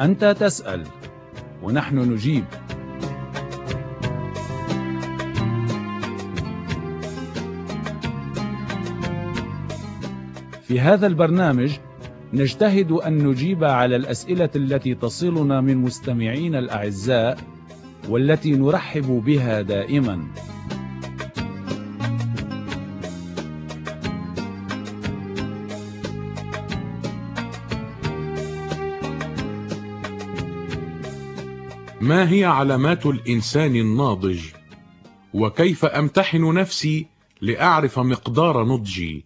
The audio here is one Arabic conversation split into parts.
أنت تسأل ونحن نجيب. في هذا البرنامج نجتهد أن نجيب على الأسئلة التي تصلنا من مستمعين الأعزاء والتي نرحب بها دائما. ما هي علامات الإنسان الناضج؟ وكيف أمتحن نفسي لأعرف مقدار نضجي؟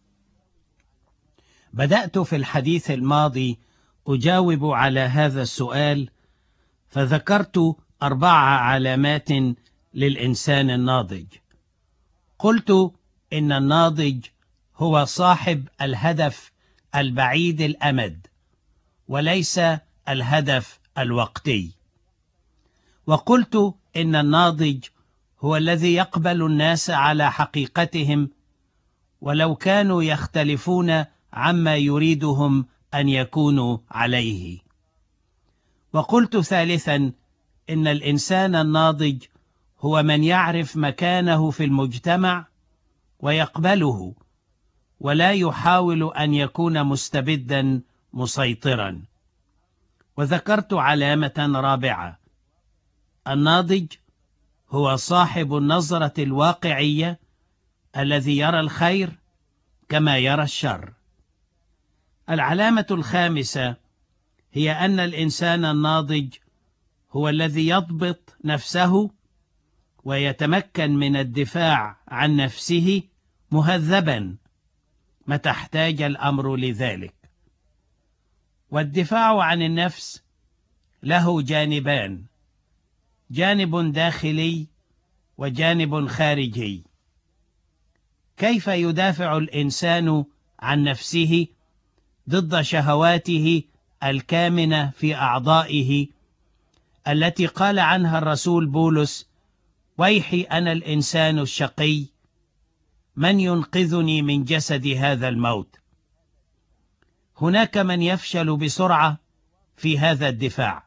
بدأت في الحديث الماضي أجاوب على هذا السؤال، فذكرت 4 علامات للإنسان الناضج. قلت إن الناضج هو صاحب الهدف البعيد الأمد وليس الهدف الوقتي. وقلت إن الناضج هو الذي يقبل الناس على حقيقتهم ولو كانوا يختلفون عما يريدهم أن يكونوا عليه. وقلت ثالثا إن الإنسان الناضج هو من يعرف مكانه في المجتمع ويقبله ولا يحاول أن يكون مستبدا مسيطرا. وذكرت علامة رابعة: الناضج هو صاحب النظرة الواقعية الذي يرى الخير كما يرى الشر. العلامة الخامسة هي أن الإنسان الناضج هو الذي يضبط نفسه ويتمكن من الدفاع عن نفسه مهذبا متى احتاج الأمر لذلك. والدفاع عن النفس له جانبان: جانب داخلي وجانب خارجي. كيف يدافع الإنسان عن نفسه ضد شهواته الكامنة في أعضائه التي قال عنها الرسول بولس: ويحي أنا الإنسان الشقي، من ينقذني من جسد هذا الموت؟ هناك من يفشل بسرعة في هذا الدفاع،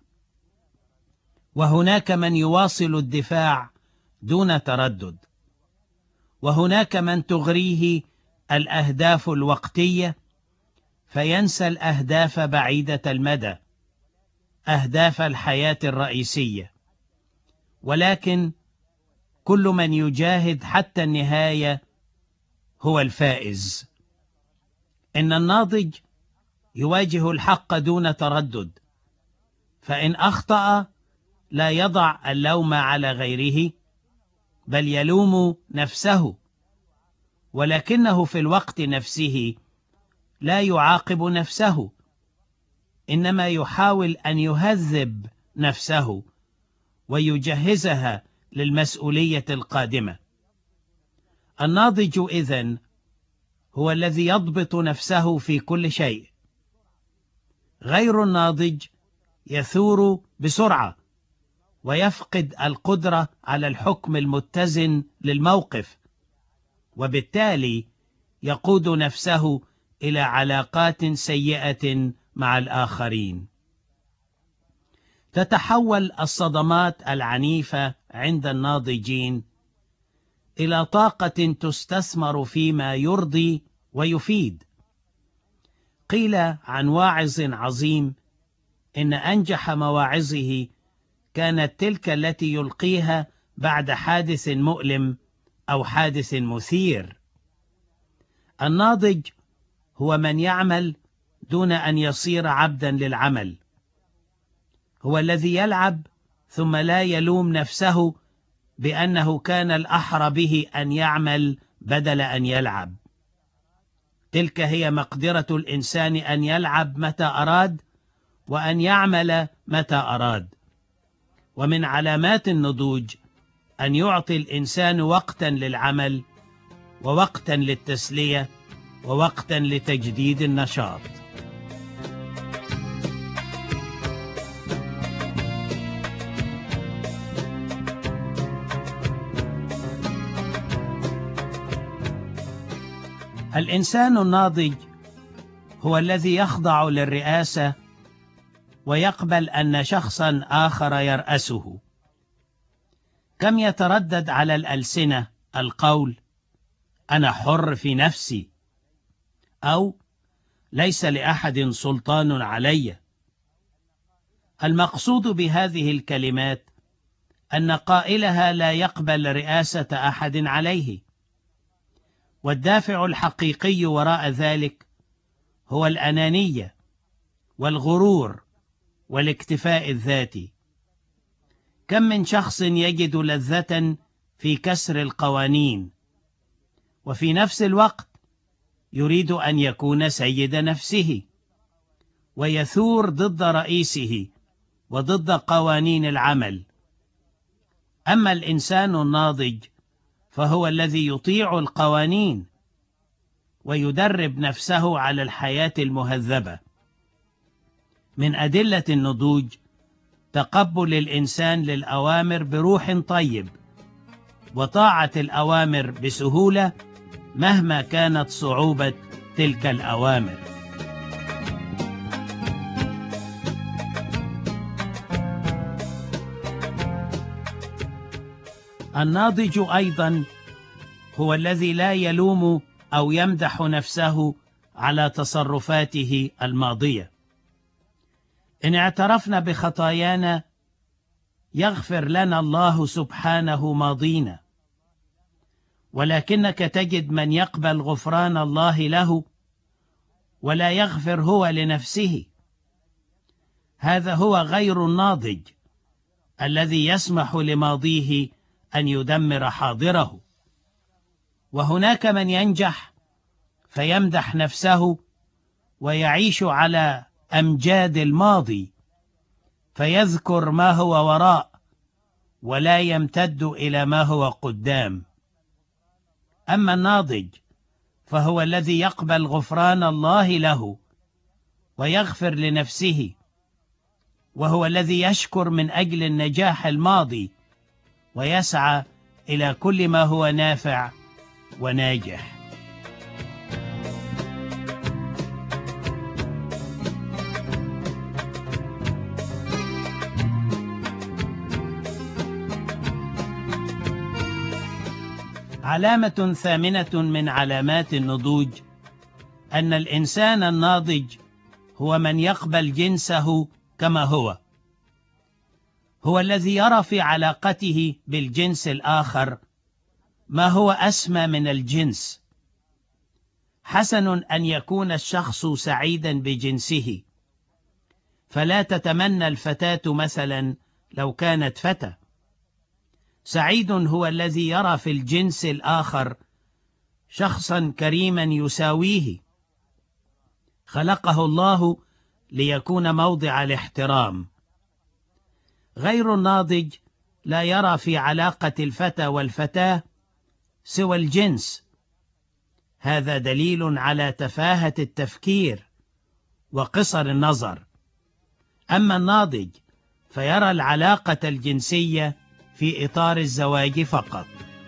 وهناك من يواصل الدفاع دون تردد، وهناك من تغريه الأهداف الوقتية فينسى الأهداف بعيدة المدى، أهداف الحياة الرئيسية. ولكن كل من يجاهد حتى النهاية هو الفائز. إن الناضج يواجه الحق دون تردد، فإن أخطأ لا يضع اللوم على غيره بل يلوم نفسه، ولكنه في الوقت نفسه لا يعاقب نفسه، إنما يحاول أن يهذب نفسه ويجهزها للمسؤولية القادمة. الناضج إذن هو الذي يضبط نفسه في كل شيء. غير الناضج يثور بسرعة ويفقد القدرة على الحكم المتزن للموقف، وبالتالي يقود نفسه إلى علاقات سيئة مع الآخرين. تتحول الصدمات العنيفة عند الناضجين إلى طاقة تستثمر فيما يرضي ويفيد. قيل عن واعظ عظيم إن أنجح مواعظه كانت تلك التي يلقيها بعد حادث مؤلم أو حادث مثير. الناضج هو من يعمل دون أن يصير عبدا للعمل، هو الذي يلعب ثم لا يلوم نفسه بأنه كان الأحرى به أن يعمل بدل أن يلعب. تلك هي مقدرة الإنسان أن يلعب متى أراد وأن يعمل متى أراد. ومن علامات النضوج أن يعطي الإنسان وقتا للعمل ووقتا للتسلية ووقتا لتجديد النشاط. الإنسان الناضج هو الذي يخضع للرئاسة ويقبل أن شخصا آخر يرأسه. كم يتردد على الألسنة القول أنا حر في نفسي، أو ليس لأحد سلطان علي. المقصود بهذه الكلمات أن قائلها لا يقبل رئاسة أحد عليه، والدافع الحقيقي وراء ذلك هو الأنانية والغرور والاكتفاء الذاتي. كم من شخص يجد لذة في كسر القوانين، وفي نفس الوقت يريد أن يكون سيد نفسه، ويثور ضد رئيسه وضد قوانين العمل. أما الإنسان الناضج فهو الذي يطيع القوانين ويدرب نفسه على الحياة المهذبة. من أدلة النضوج تقبل الإنسان للأوامر بروح طيب، وطاعة الأوامر بسهولة مهما كانت صعوبة تلك الأوامر. الناضج أيضا هو الذي لا يلوم أو يمدح نفسه على تصرفاته الماضية. إن اعترفنا بخطايانا يغفر لنا الله سبحانه ماضينا، ولكنك تجد من يقبل غفران الله له ولا يغفر هو لنفسه. هذا هو غير الناضج الذي يسمح لماضيه أن يدمر حاضره. وهناك من ينجح فيمدح نفسه ويعيش على أمجاد الماضي، فيذكر ما هو وراء ولا يمتد إلى ما هو قدام. أما الناضج فهو الذي يقبل غفران الله له ويغفر لنفسه، وهو الذي يشكر من أجل النجاح الماضي ويسعى إلى كل ما هو نافع وناجح. علامة ثامنة من علامات النضوج أن الإنسان الناضج هو من يقبل جنسه كما هو الذي يرى في علاقته بالجنس الآخر ما هو أسمى من الجنس. حسن أن يكون الشخص سعيدا بجنسه، فلا تتمنى الفتاة مثلا لو كانت فتى. سعيد هو الذي يرى في الجنس الآخر شخصا كريما يساويه، خلقه الله ليكون موضع الاحترام. غير الناضج لا يرى في علاقة الفتى والفتاة سوى الجنس. هذا دليل على تفاهة التفكير وقصر النظر. أما الناضج فيرى العلاقة الجنسية في إطار الزواج فقط.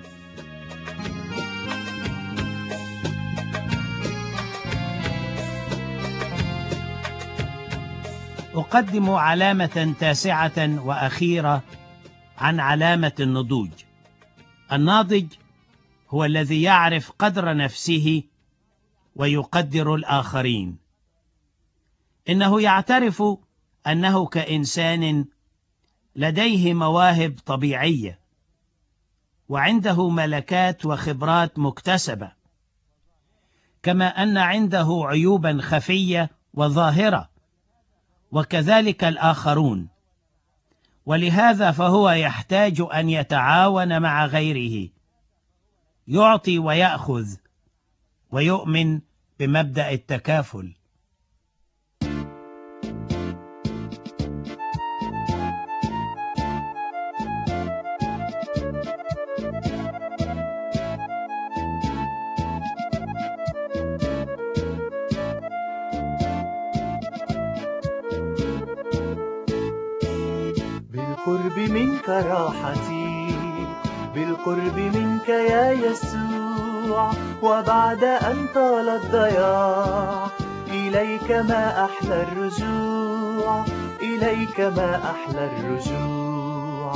أقدم علامة تاسعة وأخيرة عن علامة النضوج. الناضج هو الذي يعرف قدر نفسه ويقدر الآخرين. إنه يعترف أنه كإنسان لديه مواهب طبيعية، وعنده ملكات وخبرات مكتسبة، كما أن عنده عيوبا خفية وظاهرة، وكذلك الآخرون. ولهذا فهو يحتاج أن يتعاون مع غيره، يعطي ويأخذ، ويؤمن بمبدأ التكافل. بالقرب منك راحتي، بالقرب منك يا يسوع، وبعد أن طال الضياع إليك ما أحلى الرجوع. إليك ما أحلى الرجوع.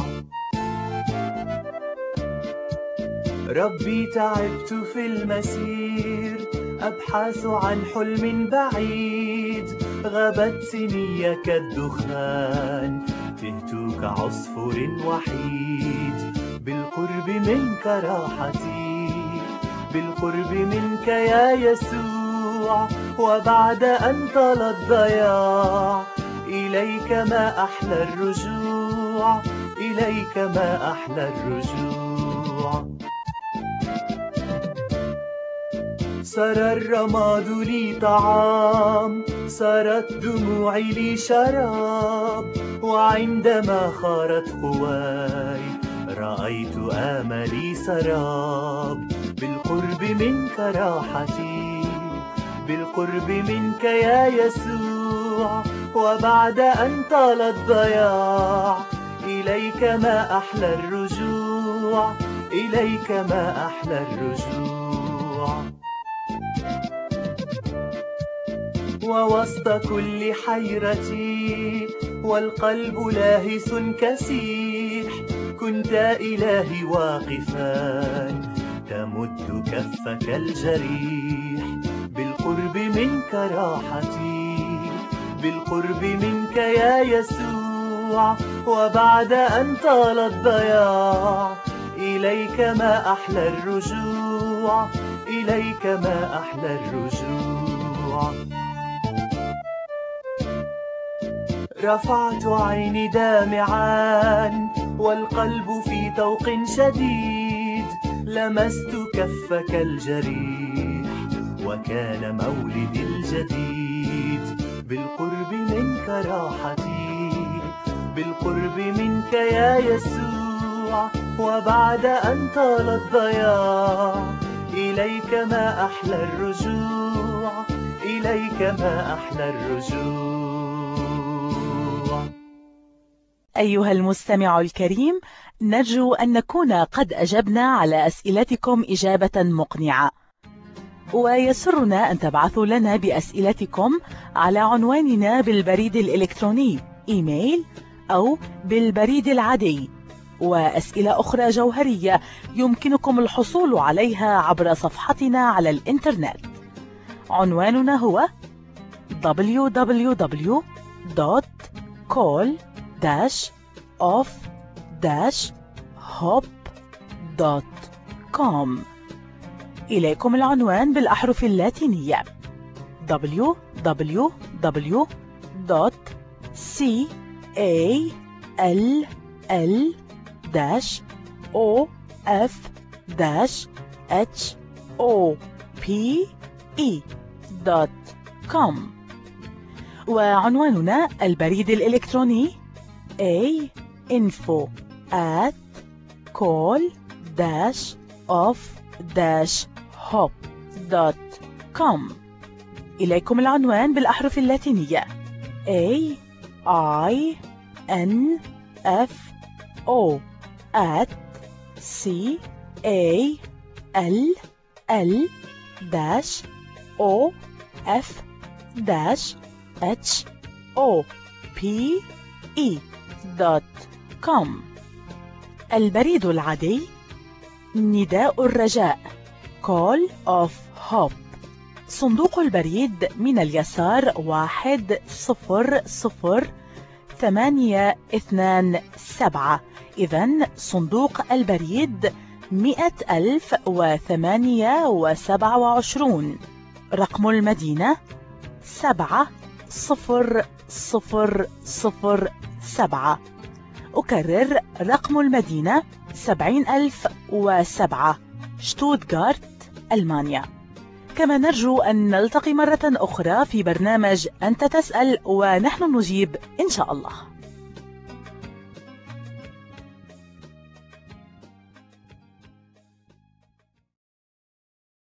ربي تعبت في المسير أبحث عن حلم بعيد، غابت سني كالدخان تهت كعصفور وحيد. بالقرب منك راحتي، بالقرب منك يا يسوع، وبعد أن طال الضياع إليك ما أحلى الرجوع، إليك ما أحلى الرجوع. صار الرماد لي طعام، صارت دموعي لي شراب، وعندما خارت قواي رأيت آملي سراب. بالقرب منك راحتي، بالقرب منك يا يسوع، وبعد أن طال الضياع إليك ما أحلى الرجوع، إليك ما أحلى الرجوع. ووسط كل حيرتي والقلب لاهث كسيح، كنت إلهي واقفا تمد كفك الجريح. بالقرب منك راحتي، بالقرب منك يا يسوع، وبعد أن طال الضياع إليك ما أحلى الرجوع، إليك ما أحلى الرجوع. رفعت عيني دامعا والقلب في طوق شديد، لمست كفك الجريح وكان مولدي الجديد. بالقرب منك راحتي، بالقرب منك يا يسوع، وبعد أن طال الضياع إليك ما أحلى الرجوع، إليك ما أحلى الرجوع. أيها المستمع الكريم، نرجو أن نكون قد أجبنا على أسئلتكم إجابة مقنعة، ويسرنا أن تبعثوا لنا بأسئلتكم على عنواننا بالبريد الإلكتروني إيميل أو بالبريد العادي. وأسئلة أخرى جوهرية يمكنكم الحصول عليها عبر صفحتنا على الإنترنت. عنواننا هو www.call-off-hop.com. إليكم العنوان بالأحرف اللاتينية www.call-off-hop.com. وعنواننا البريد الإلكتروني info@call-off-hop.com. إليكم العنوان بالأحرف اللاتينية AINFO@call-off-hop.com. البريد العادي نداء الرجاء Call of Hope، صندوق البريد من اليسار 100,827. إذن صندوق البريد 100,028. رقم المدينة 70007. أكرر رقم المدينة 70,007، شتوتغارت، ألمانيا. كما نرجو أن نلتقي مرة أخرى في برنامج أنت تسأل ونحن نجيب إن شاء الله.